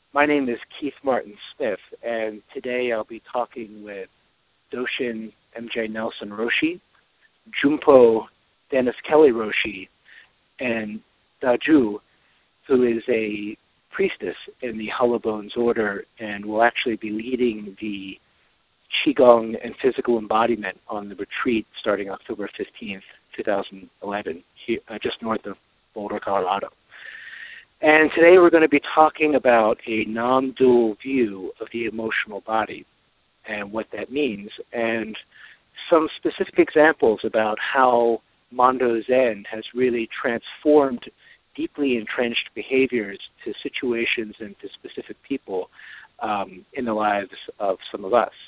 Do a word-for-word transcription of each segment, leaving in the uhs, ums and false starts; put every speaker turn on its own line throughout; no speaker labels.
My name is Keith Martin Smith, and today I'll be talking with Doshin M J Nelson Roshi, Jumpo Dennis Kelly Roshi, and Daju, who is a priestess in the Hullabone Order and will actually be leading the Qigong and physical embodiment on the retreat starting October fifteenth, twenty eleven, here, uh, just north of Boulder, Colorado. And today we're going to be talking about a non-dual view of the emotional body and what that means, and some specific examples about how Mondo Zen has really transformed deeply entrenched behaviors to situations and to specific people um, in the lives of some of us.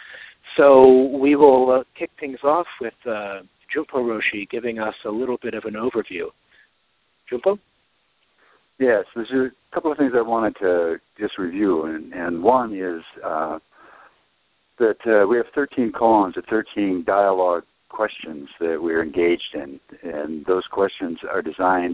So we will uh, kick things off with uh, Jumpo Roshi giving us a little bit of an overview. Jumpo?
Yes, there's a couple of things I wanted to just review, and, and one is uh, that uh, we have thirteen koans, or thirteen dialogue questions that we're engaged in, and those questions are designed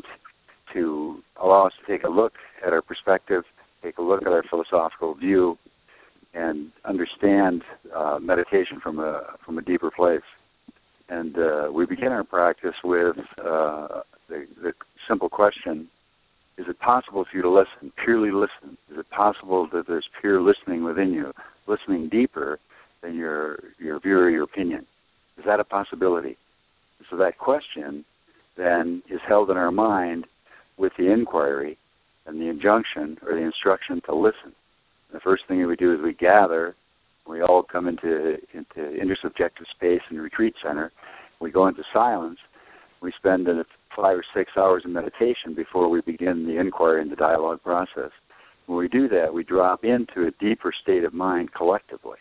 to allow us to take a look at our perspective, take a look at our philosophical view, and understand uh, meditation from a from a deeper place. And uh, we begin our practice with uh, the, the simple question: is it possible for you to listen, purely listen? Is it possible that there's pure listening within you, listening deeper than your your view or your opinion? Is that a possibility? So that question then is held in our mind with the inquiry and the injunction or the instruction to listen. The first thing that we do is we gather. We all come into into intersubjective space in the retreat center. We go into silence. We spend uh, five or six hours in meditation before we begin the inquiry and the dialogue process. When we do that, we drop into a deeper state of mind collectively.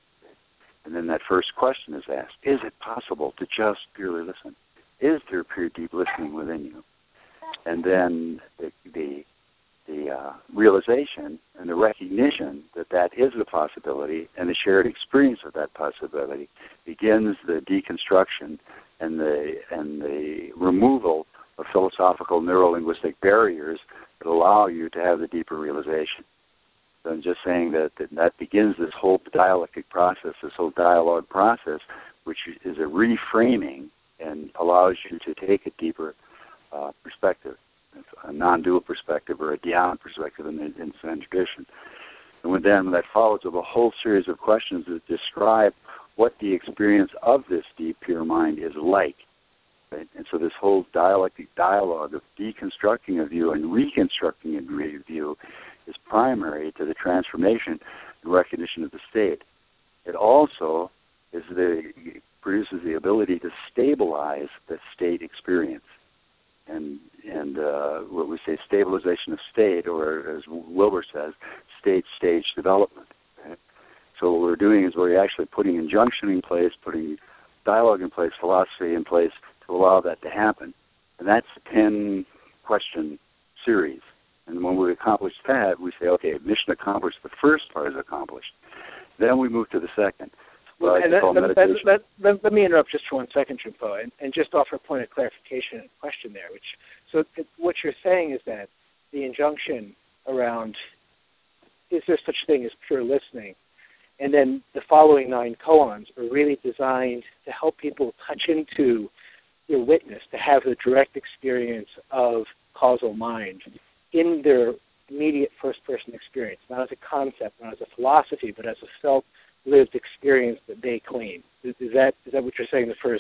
And then that first question is asked: is it possible to just purely listen? Is there pure deep listening within you? And then the the, the uh, realization and the recognition that that is a possibility and the shared experience of that possibility begins the deconstruction and the and the removal of philosophical neuro-linguistic barriers that allow you to have the deeper realization. So I'm just saying that, that that begins this whole dialectic process, this whole dialogue process, which is a reframing and allows you to take a deeper uh, perspective, a non-dual perspective or a Dhyan perspective in the in Zen tradition. And then that follows with a whole series of questions that describe what the experience of this deep, pure mind is like. Right? And so this whole dialectic dialogue of deconstructing a view and reconstructing a view is primary to the transformation and recognition of the state. It also is the produces the ability to stabilize the state experience. And and uh, what we say, stabilization of state, or as Wilber says, state-stage development. Right? So what we're doing is we're actually putting injunction in place, putting dialogue in place, philosophy in place to allow that to happen. And that's a ten-question series. And when we accomplish that, we say, okay, mission accomplished. The first part is accomplished. Then we move to the second.
Well, and that, let, let, let, let me interrupt just for one second, Jumpo, and, and just offer a point of clarification and question there. Which, so it, what you're saying is that the injunction around is there such thing as pure listening, and then the following nine koans are really designed to help people touch into your witness, to have the direct experience of causal mind in their immediate first-person experience, not as a concept, not as a philosophy, but as a felt, lived experience that they claim. Is, is that is that what you're saying? The first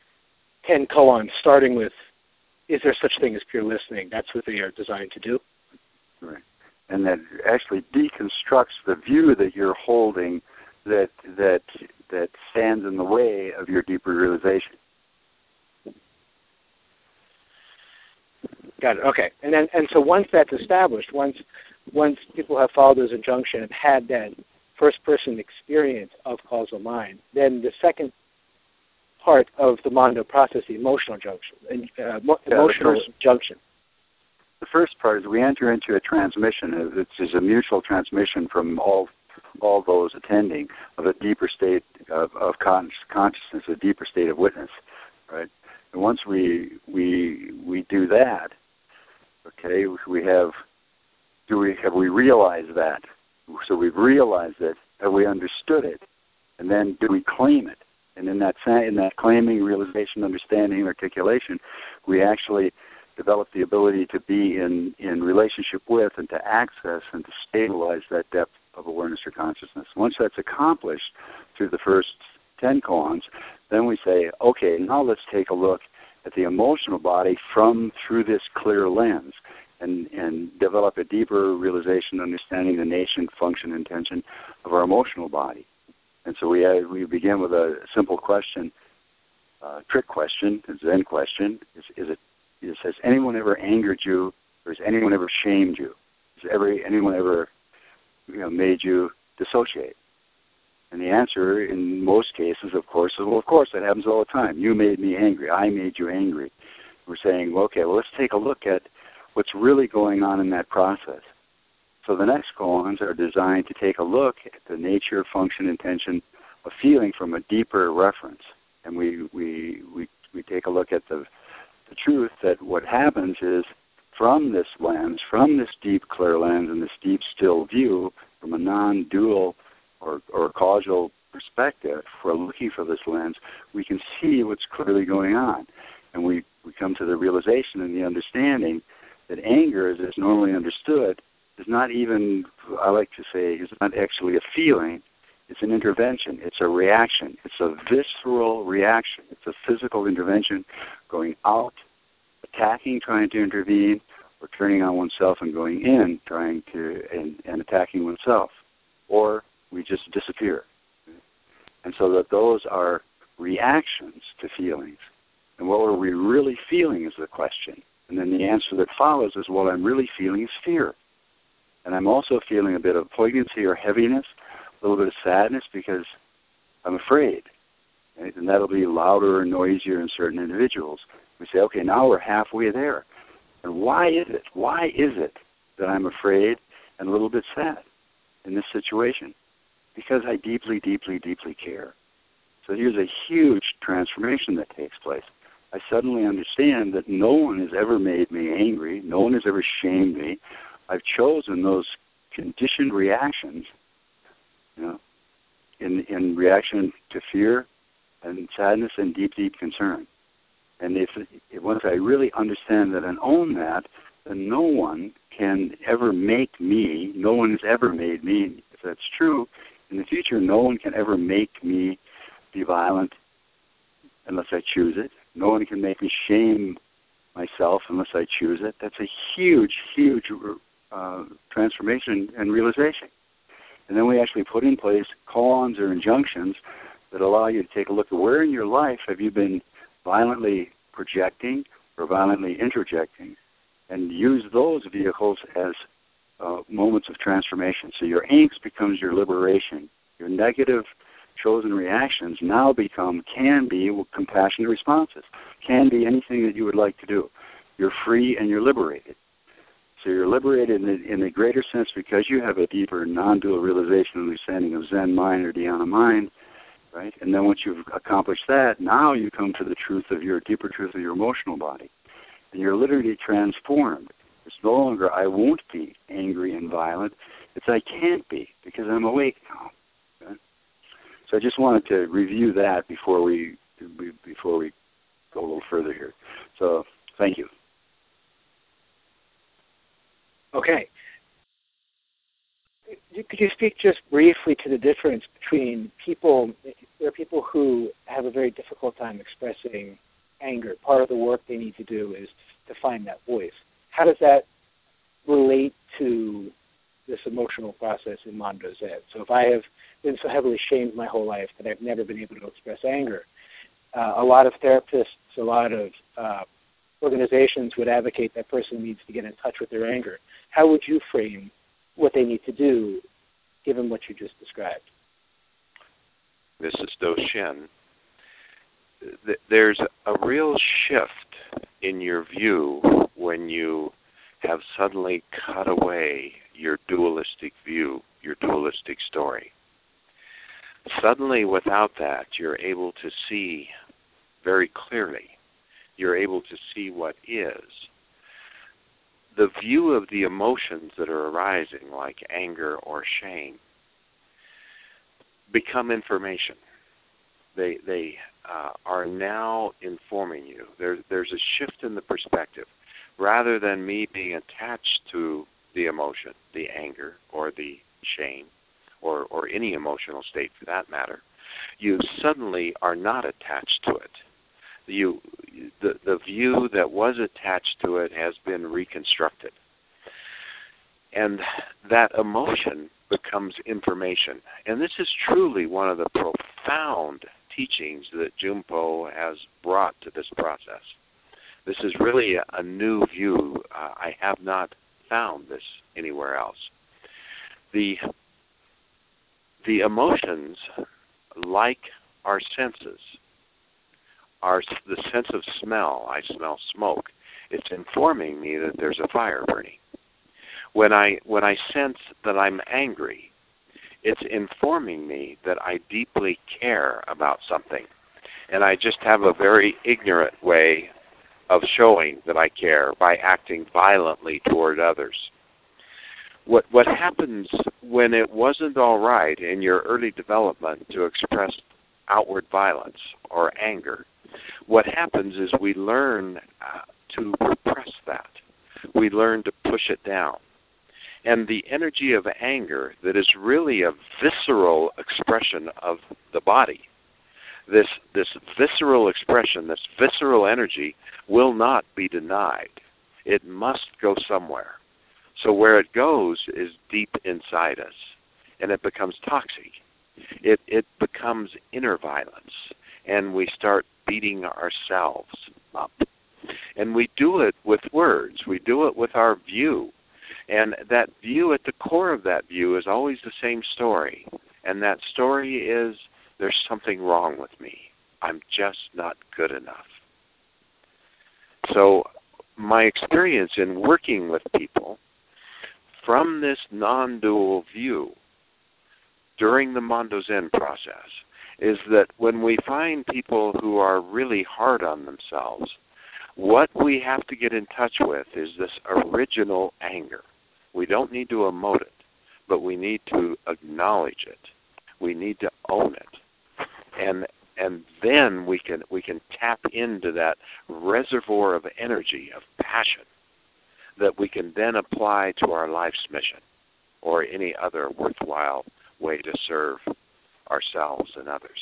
ten koans, starting with, is there such thing as pure listening? That's what they are designed to do.
Right, and that actually deconstructs the view that you're holding that that that stands in the way of your deeper realization.
Got it. Okay, and then and so once that's established, once once people have followed those injunction and had that first-person experience of causal mind, then the second part of the Mondo process, the emotional junction, uh, mo-
yeah,
emotional
the
junction.
The first part is we enter into a transmission. It's is a mutual transmission from all all those attending of a deeper state of, of con- consciousness, a deeper state of witness, right? And once we we we do that, okay, we have do we have we realized that? So we've realized it. Have we understood it? And then do we claim it? And in that in that claiming, realization, understanding, articulation, we actually develop the ability to be in, in relationship with and to access and to stabilize that depth of awareness or consciousness. Once that's accomplished through the first ten koans, then we say, okay, now let's take a look at the emotional body from through this clear lens and, and develop a deeper realization, understanding the nature, function, intention of our emotional body. And so we uh, we begin with a simple question, uh, trick question, a Zen question. Is, is it, it says, anyone ever angered you, or has anyone ever shamed you? Has ever, anyone ever you know, made you dissociate? And the answer in most cases, of course, is, well, of course, that happens all the time. You made me angry. I made you angry. We're saying, well, okay, well, let's take a look at what's really going on in that process. So the next koans are designed to take a look at the nature, function, intention of feeling from a deeper reference. And we we, we, we take a look at the, the truth that what happens is from this lens, from this deep, clear lens and this deep, still view, from a non-dual or, or causal perspective, if we're looking for this lens, we can see what's clearly going on. And we, we come to the realization and the understanding that anger, as is normally understood, is not even, I like to say, is not actually a feeling. It's an intervention. It's a reaction. It's a visceral reaction. It's a physical intervention going out, attacking, trying to intervene, or turning on oneself and going in, trying to, and, and attacking oneself. Or we just disappear. And so that those are reactions to feelings. And what were we really feeling is the question. And then the answer that follows is what I'm really feeling is fear. And I'm also feeling a bit of poignancy or heaviness, a little bit of sadness because I'm afraid. Right? And that'll be louder or noisier in certain individuals. We say, okay, now we're halfway there. And why is it? Why is it that I'm afraid and a little bit sad in this situation? Because I deeply, deeply, deeply care. So here's a huge transformation that takes place. I suddenly understand that no one has ever made me angry. No one has ever shamed me. I've chosen those conditioned reactions, you know, in in reaction to fear and sadness and deep, deep concern. And if, if once I really understand that and own that, then no one can ever make me, no one has ever made me, if that's true, in the future, no one can ever make me be violent unless I choose it. No one can make me shame myself unless I choose it. That's a huge, huge uh, transformation and realization. And then we actually put in place koans or injunctions that allow you to take a look at where in your life have you been violently projecting or violently interjecting, and use those vehicles as uh, moments of transformation. So your angst becomes your liberation. Your negative chosen reactions now become, can be, compassionate responses, can be anything that you would like to do. You're free and you're liberated. So you're liberated in the, in the greater sense because you have a deeper non-dual realization and understanding of Zen mind or Dhyana mind, right? And then once you've accomplished that, now you come to the truth of your, deeper truth of your emotional body. And you're literally transformed. It's no longer I won't be angry and violent. It's I can't be because I'm awake now. Okay? So I just wanted to review that before we before we go a little further here. So thank you.
Okay. Could you speak just briefly to the difference between people, there are people who have a very difficult time expressing anger. Part of the work they need to do is to find that voice. How does that relate to this emotional process in Mondo Zen? So if I have been so heavily shamed my whole life that I've never been able to express anger, uh, a lot of therapists, a lot of uh, organizations would advocate that person needs to get in touch with their anger. How would you frame what they need to do, given what you just described?
This is Do Shin. There's a real shift in your view when you have suddenly cut away your dualistic view, your dualistic story. Suddenly, without that, you're able to see very clearly. You're able to see what is. the view of the emotions that are arising, like anger or shame, become information. They they uh, are now informing you. There, there's a shift in the perspective. Rather than me being attached to the emotion, the anger or the shame, or, or any emotional state for that matter, you suddenly are not attached to it. You, the, the view that was attached to it has been reconstructed. And that emotion becomes information. And this is truly one of the profound teachings that Jumpo has brought to this process. This is really a, a new view. Uh, I have not found this anywhere else. The, the emotions, like our senses, are the sense of smell. I smell smoke. It's informing me that there's a fire burning. When I when I sense that I'm angry, it's informing me that I deeply care about something. And I just have a very ignorant way of showing that I care by acting violently toward others. What what happens when it wasn't all right in your early development to express outward violence or anger, what happens is we learn uh, to repress that. We learn to push it down. And the energy of anger that is really a visceral expression of the body, this this visceral expression, this visceral energy will not be denied. It must go somewhere. So where it goes is deep inside us, and it becomes toxic. It it becomes inner violence, and we start beating ourselves up. And we do it with words. We do it with our view. And that view, at the core of that view, is always the same story. And that story is, there's something wrong with me. I'm just not good enough. So my experience in working with people from this non-dual view during the Mondo Zen process is that when we find people who are really hard on themselves, what we have to get in touch with is this original anger. We don't need to emote it, but we need to acknowledge it. We need to own it. And and then we can we can tap into that reservoir of energy, of passion, that we can then apply to our life's mission or any other worthwhile way to serve ourselves and others.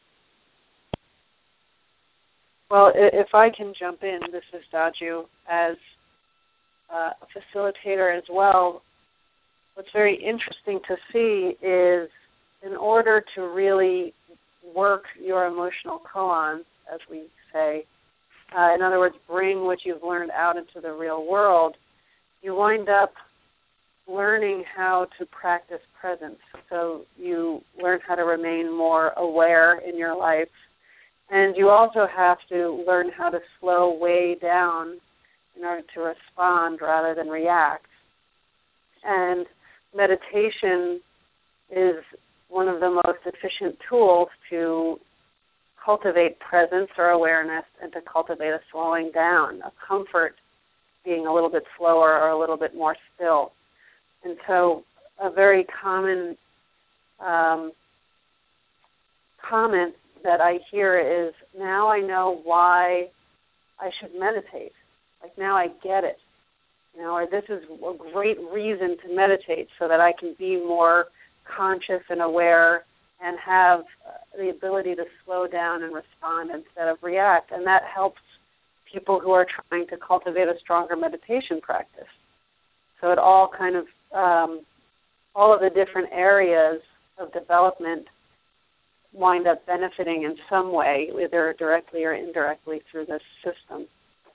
Well, if I can jump in, this is Daju, as uh, a facilitator as well. What's very interesting to see is in order to really work your emotional koans, as we say, uh, in other words, bring what you've learned out into the real world, you wind up learning how to practice presence. So you learn how to remain more aware in your life. And you also have to learn how to slow way down in order to respond rather than react. And meditation is one of the most efficient tools to cultivate presence or awareness and to cultivate a slowing down, a comfort being a little bit slower or a little bit more still. And so a very common um, comment that I hear is, now I know why I should meditate. Like, now I get it. You know, or this is a great reason to meditate so that I can be more conscious and aware and have the ability to slow down and respond instead of react. And that helps people who are trying to cultivate a stronger meditation practice. So it all kind of, um, all of the different areas of development wind up benefiting in some way, either directly or indirectly through this system.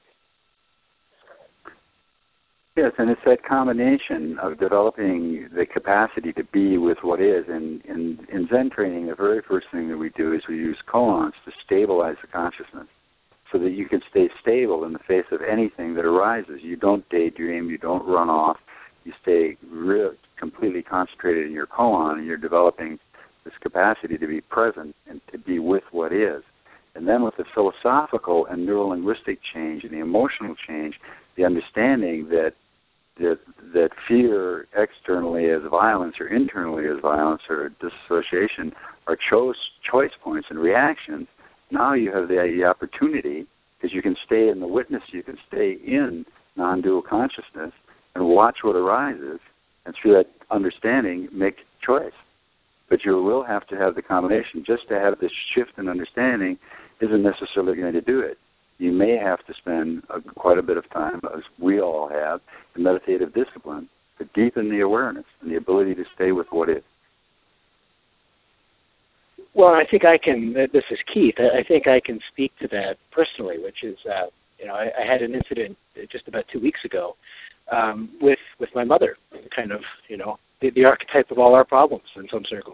Yes, and it's that combination of developing the capacity to be with what is. And in, in Zen training, the very first thing that we do is we use koans to stabilize the consciousness so that you can stay stable in the face of anything that arises. You don't daydream, you don't run off, you stay real, completely concentrated in your koan, and you're developing this capacity to be present and to be with what is. And then with the philosophical and neurolinguistic change and the emotional change, the understanding that that that fear externally as violence or internally as violence or dissociation are choice choice points and reactions. Now you have the, the opportunity, because you can stay in the witness, you can stay in non-dual consciousness and watch what arises, and through that understanding make choice. But you will have to have the combination. Just to have this shift in understanding isn't necessarily going to do it. You may have to spend a, quite a bit of time, as we all have, in meditative discipline to deepen the awareness and the ability to stay with what is.
Well, I think I can, this is Keith, I think I can speak to that personally, which is, uh, you know, I, I had an incident just about two weeks ago um, with with my mother, kind of, you know, the, the archetype of all our problems in some circles.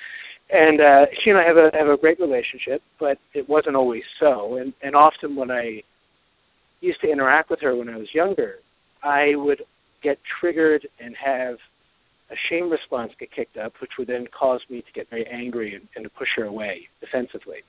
And uh, she and I have a have a great relationship, but it wasn't always so. And, and often when I used to interact with her when I was younger, I would get triggered and have a shame response get kicked up, which would then cause me to get very angry and, and to push her away defensively.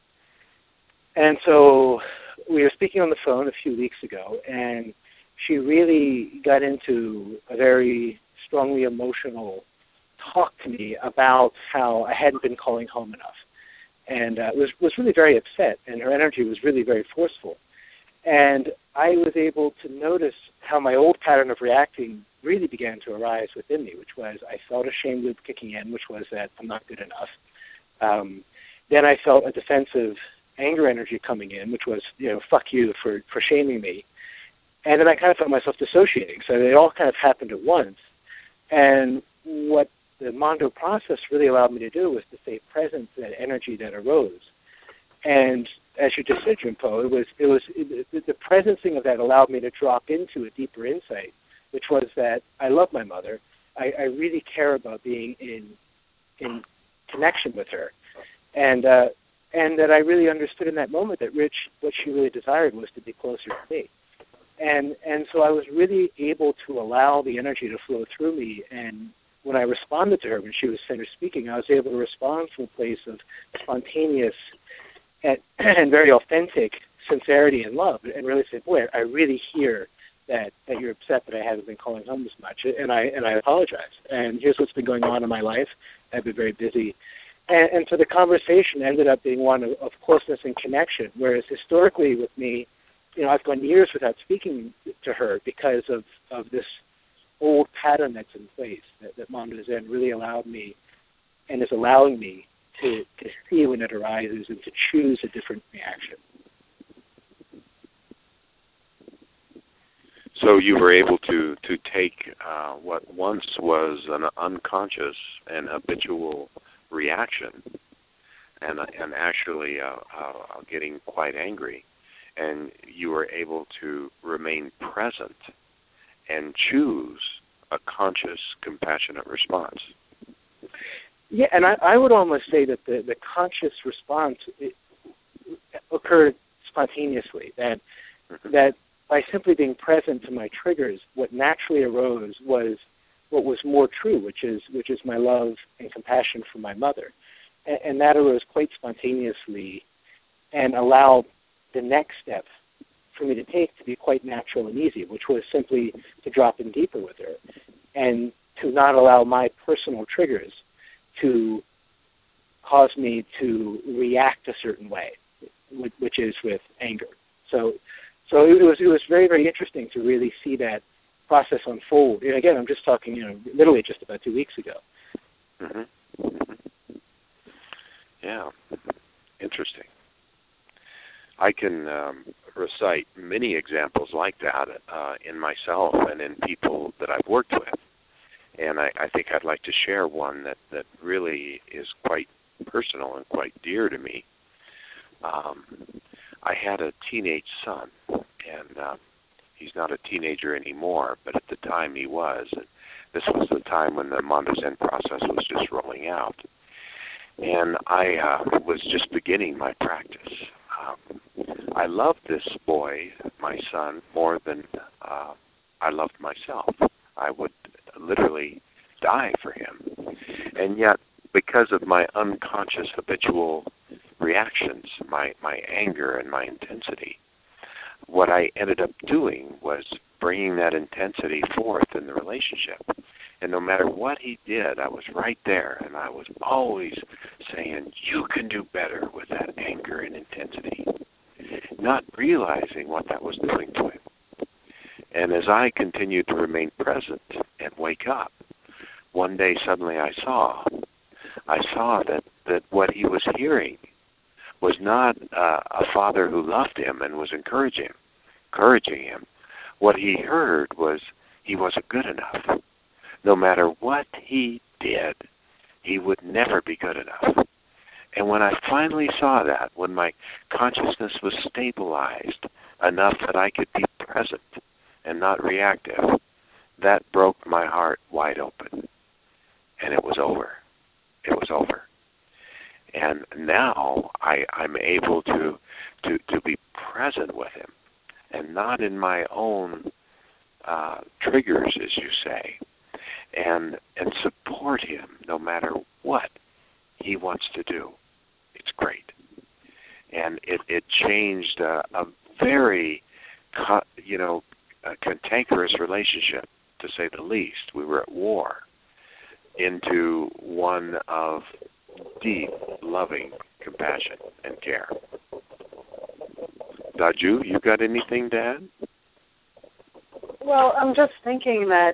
And so we were speaking on the phone a few weeks ago, and she really got into a very strongly emotional talk to me about how I hadn't been calling home enough, and uh, was was really very upset, and her energy was really very forceful. And I was able to notice how my old pattern of reacting really began to arise within me, which was I felt a shame loop kicking in, which was that I'm not good enough. Um, then I felt a defensive anger energy coming in, which was, you know, fuck you for, for shaming me. And then I kind of felt myself dissociating. So they all kind of happened at once. And what the Mondo process really allowed me to do was to stay present to that energy that arose. And as you just said, Jumpo, it was it was it, the presencing of that allowed me to drop into a deeper insight, which was that I love my mother. I, I really care about being in in connection with her, and uh, and that I really understood in that moment that Rich, what she really desired was to be closer to me, and and so I was really able to allow the energy to flow through me. And when I responded to her when she was finished speaking, I was able to respond from a place of spontaneous and, and very authentic sincerity and love, and really say, boy, I really hear that, that you're upset that I haven't been calling home as much, and I and I apologize. And here's what's been going on in my life. I've been very busy. And, and so the conversation ended up being one of, of closeness and connection, whereas historically with me, you know, I've gone years without speaking to her because of, of this old pattern that's in place that, that Mondo Zen really allowed me and is allowing me to, to see when it arises and to choose a different reaction.
So you were able to, to take uh, what once was an unconscious and habitual reaction and, and actually uh, uh, getting quite angry, and you were able to remain present and choose a conscious, compassionate response.
Yeah, and I, I would almost say that the, the conscious response it, occurred spontaneously, that mm-hmm. that by simply being present to my triggers, what naturally arose was what was more true, which is which is my love and compassion for my mother. And, and that arose quite spontaneously and allowed the next step for me to take to be quite natural and easy, which was simply to drop in deeper with her and to not allow my personal triggers to cause me to react a certain way, which is with anger. So so it was it was very, very interesting to really see that process unfold. And again, I'm just talking, you know, literally just about two weeks ago.
Mm-hmm. Mm-hmm. Yeah, interesting. I can um, recite many examples like that uh, in myself and in people that I've worked with. And I, I think I'd like to share one that, that really is quite personal and quite dear to me. Um, I had a teenage son, and uh, he's not a teenager anymore, but at the time he was. And this was the time when the Mondo Zen process was just rolling out. And I uh, was just beginning my practice. Um, I loved this boy, my son, more than uh, I loved myself. I would literally die for him. And yet, because of my unconscious habitual reactions, my, my anger and my intensity, what I ended up doing was bringing that intensity forth in the relationship. And no matter what he did, I was right there, and I was always saying, you can do better with that anger and intensity, not realizing what that was doing to him. And as I continued to remain present and wake up, one day suddenly I saw, I saw that, that what he was hearing was not uh, a father who loved him and was encouraging him, encouraging him. What he heard was he wasn't good enough. No matter what he did, he would never be good enough. And when I finally saw that, when my consciousness was stabilized enough that I could be present and not reactive, that broke my heart wide open. And it was over. It was over. And now I, I'm able to, to to be present with him, and not in my own uh, triggers, as you say, and and support him no matter what he wants to do. It's great. And it, it changed a, a very, you know, a cantankerous relationship, to say the least. We were at war, into one of deep, loving compassion and care. Daju, you got anything to add?
Well, I'm just thinking that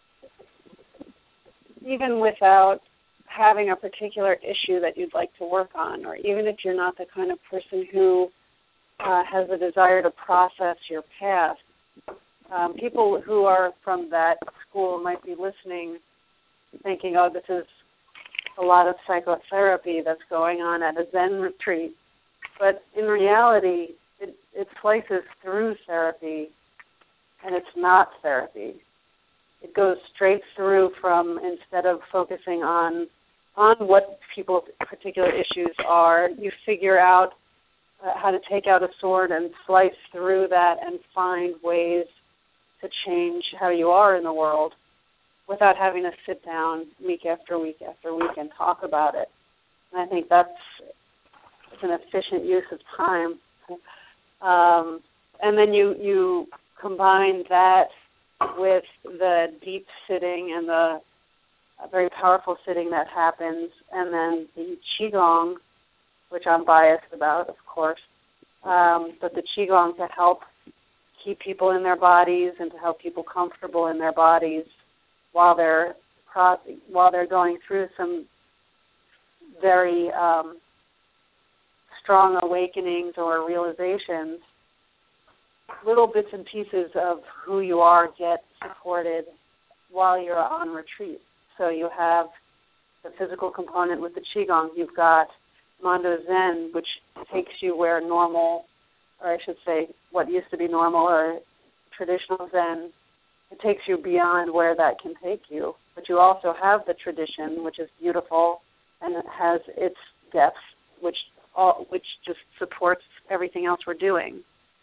even without having a particular issue that you'd like to work on, or even if you're not the kind of person who uh, has a desire to process your past, um, people who are from that school might be listening thinking, oh, this is a lot of psychotherapy that's going on at a Zen retreat. But in reality, it, it slices through therapy, and it's not therapy. It goes straight through from, instead of focusing on on what people's particular issues are, you figure out uh, how to take out a sword and slice through that and find ways to change how you are in the world without having to sit down week after week after week and talk about it. And I think that's an efficient use of time. Um, and then you, you combine that with the deep sitting and the very powerful sitting that happens, and then the Qigong, which I'm biased about, of course, um, but the Qigong to help keep people in their bodies and to help people comfortable in their bodies while they're while they're going through some very um, strong awakenings or realizations. Little bits and pieces of who you are get supported while you're on retreat. So you have the physical component with the Qigong. You've got Mondo Zen, which takes you where normal, or I should say what used to be normal or traditional Zen, it takes you beyond where that can take you. But you also have the tradition, which is beautiful, and it has its depth, which all, which just supports everything else we're doing.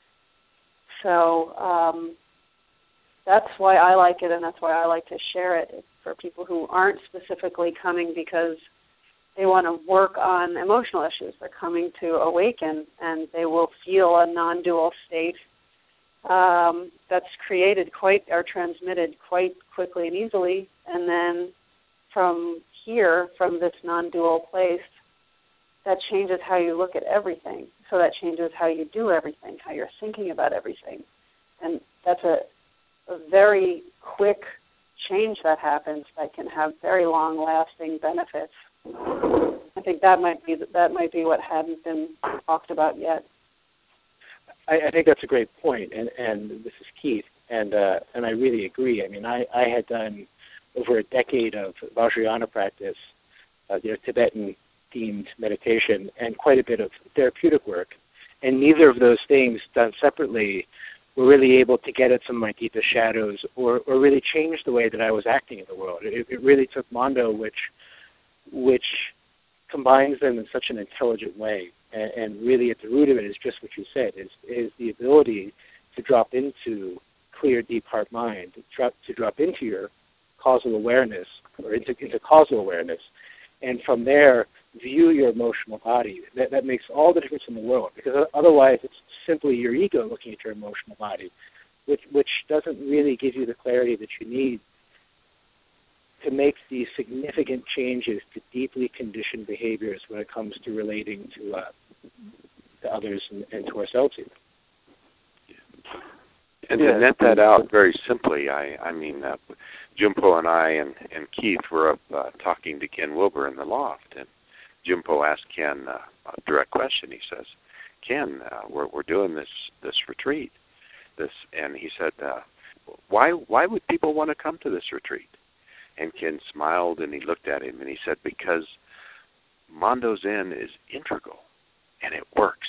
So um, that's why I like it, and that's why I like to share it for people who aren't specifically coming because they want to work on emotional issues. They're coming to awaken, and they will feel a non-dual state um, that's created quite or transmitted quite quickly and easily. And then from here, from this non-dual place, that changes how you look at everything. So that changes how you do everything, how you're thinking about everything. And that's a, a very quick change that happens that can have very long-lasting benefits. I think that might be that might be what hadn't been talked about yet.
I, I think that's a great point, and, and this is Keith, and uh, and I really agree. I mean, I, I had done over a decade of Vajrayana practice, uh, you know, Tibetan-themed meditation, and quite a bit of therapeutic work, and neither of those things done separately were really able to get at some of my deepest shadows or, or really change the way that I was acting in the world. It, it really took Mondo, which which combines them in such an intelligent way, and, and really at the root of it is just what you said, is, is the ability to drop into clear, deep heart mind, to drop, to drop into your causal awareness, or into, into causal awareness, and from there, view your emotional body. That, that makes all the difference in the world, because otherwise it's simply your ego looking at your emotional body. which which doesn't really give you the clarity that you need to make these significant changes to deeply conditioned behaviors when it comes to relating to uh, to others and, and to ourselves even.
And
yeah.
to net that out very simply, I, I mean, uh, Jumpo and I and, and Keith were up uh, talking to Ken Wilber in the loft, and Jumpo asked Ken uh, a direct question. He says, Ken, uh, we're we're doing this this retreat, this, and he said, uh, why why would people want to come to this retreat? And Ken smiled and he looked at him and he said, because Mondo Zen is integral and it works.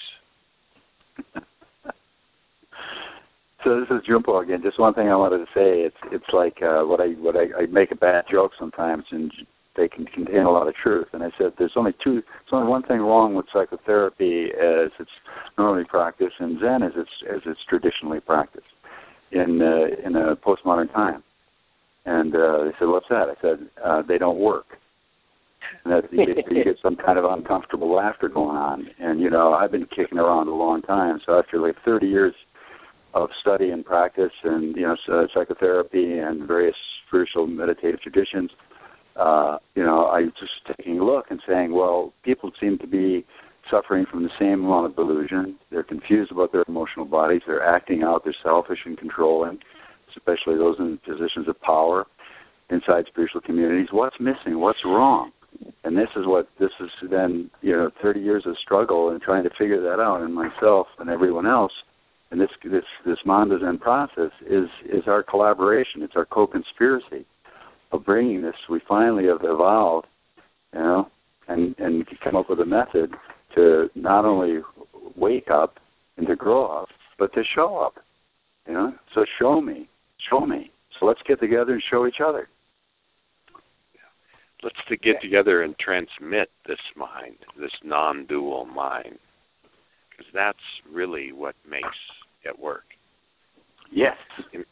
So this is Jumpo again. Just one thing I wanted to say. It's it's like uh, what I what I, I make a bad joke sometimes, and they can contain a lot of truth. And I said there's only two. There's only one thing wrong with psychotherapy as it's normally practiced, and Zen as it's as it's traditionally practiced in uh, in a postmodern time. And uh, they said, "What's that?" I said, uh, "They don't work." And that you get, you get some kind of uncomfortable laughter going on. And you know, I've been kicking around a long time, so after like thirty years of study and practice, and you know, uh, psychotherapy and various spiritual meditative traditions, uh, you know, I was just taking a look and saying, well, people seem to be suffering from the same amount of delusion. They're confused about their emotional bodies. They're acting out. They're selfish and controlling, especially those in positions of power inside spiritual communities. What's missing? What's wrong? And this is what this is then, you know, thirty years of struggle and trying to figure that out in myself and everyone else. And this this this Mondo Zen process is is our collaboration. It's our co-conspiracy of bringing this. We finally have evolved, you know, and and come up with a method to not only wake up and to grow up, but to show up. You know, so show me, show me. So let's get together and show each other.
Let's to get together and transmit this mind, this non-dual mind, because that's really what makes it work.
Yes.
And,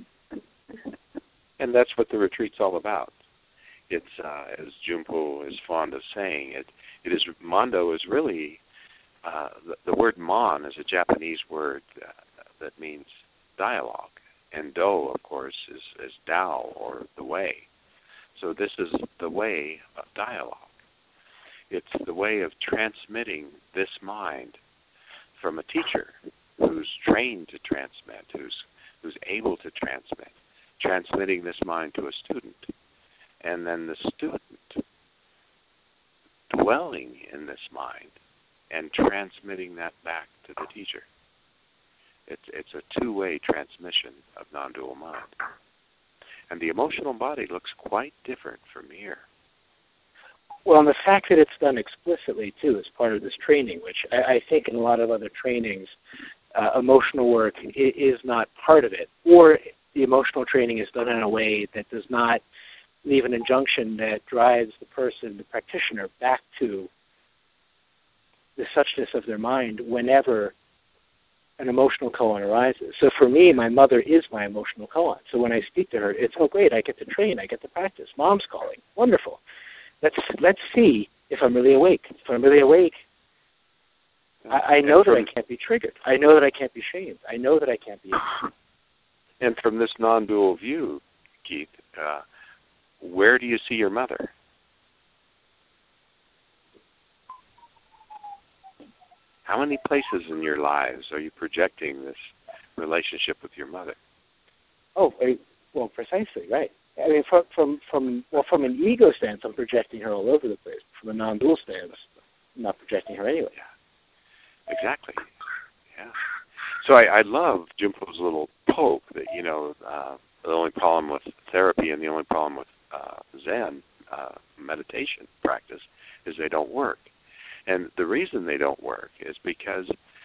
and that's what the retreat's all about. It's, uh, as Jumpo is fond of saying, it, it is, Mondo is really, uh, the, the word mon is a Japanese word uh, that means dialogue. And Do, of course, is, is Tao, or the way. So this is the way of dialogue. It's the way of transmitting this mind from a teacher who's trained to transmit, who's who's able to transmit, transmitting this mind to a student, and then the student dwelling in this mind and transmitting that back to the teacher. It's it's a two-way transmission of non-dual mind. And the emotional body looks quite different from here.
Well, and the fact that it's done explicitly, too, is part of this training, which I, I think in a lot of other trainings, uh, emotional work is, is not part of it. Or the emotional training is done in a way that does not leave an injunction that drives the person, the practitioner, back to the suchness of their mind whenever an emotional koan arises. So for me, my mother is my emotional koan. So when I speak to her, it's, oh, great, I get to train, I get to practice. Mom's calling. Wonderful. Let's let's see if I'm really awake. If I'm really awake, I, I know that I can't be triggered. I know that I can't be shamed. I know that I can't be angry.
And from this non-dual view, Keith, uh, where do you see your mother? How many places in your lives are you projecting this relationship with your mother?
Oh, well, precisely, right. I mean, from from from well, from an ego stance, I'm projecting her all over the place. From a non-dual stance, I'm not projecting her anyway.
Yeah. Exactly. Yeah. So I, I love Jumpo's little poke that, you know, uh, the only problem with therapy and the only problem with uh, Zen uh, meditation practice is they don't work. And the reason they don't work is because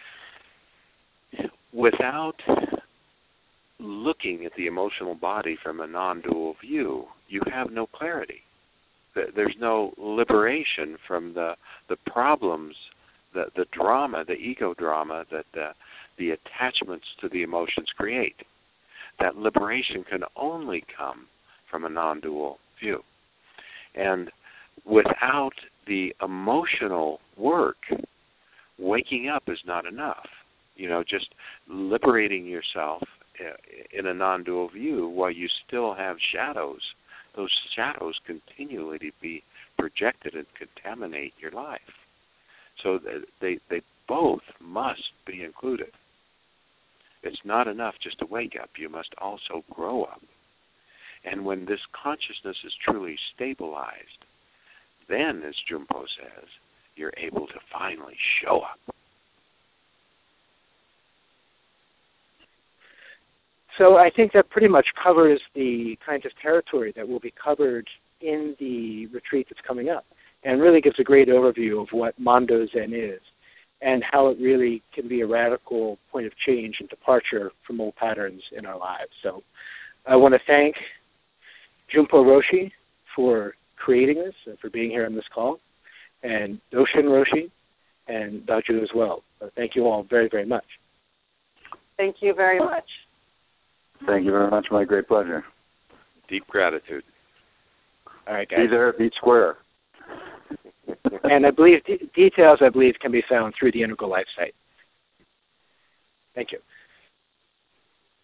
without looking at the emotional body from a non-dual view, you have no clarity. There's no liberation from the the problems, the, the drama, the ego drama that the, the attachments to the emotions create. That liberation can only come from a non-dual view. And without the emotional work, waking up is not enough. You know, just liberating yourself in a non-dual view, while you still have shadows, those shadows continually be projected and contaminate your life. So they they both must be included. It's not enough just to wake up. You must also grow up. And when this consciousness is truly stabilized, then, as Jumpo says, you're able to finally show up.
So I think that pretty much covers the kind of territory that will be covered in the retreat that's coming up, and really gives a great overview of what Mondo Zen is and how it really can be a radical point of change and departure from old patterns in our lives. So I want to thank Jumpo Roshi for creating this and for being here on this call, and Doshin Roshi and Daju as well. So thank you all very, very much.
Thank you very much.
Thank you very much. My great pleasure.
Deep gratitude.
All right, guys.
Be there, be square.
And I believe d- details, I believe, can be found through the Integral Life site. Thank you.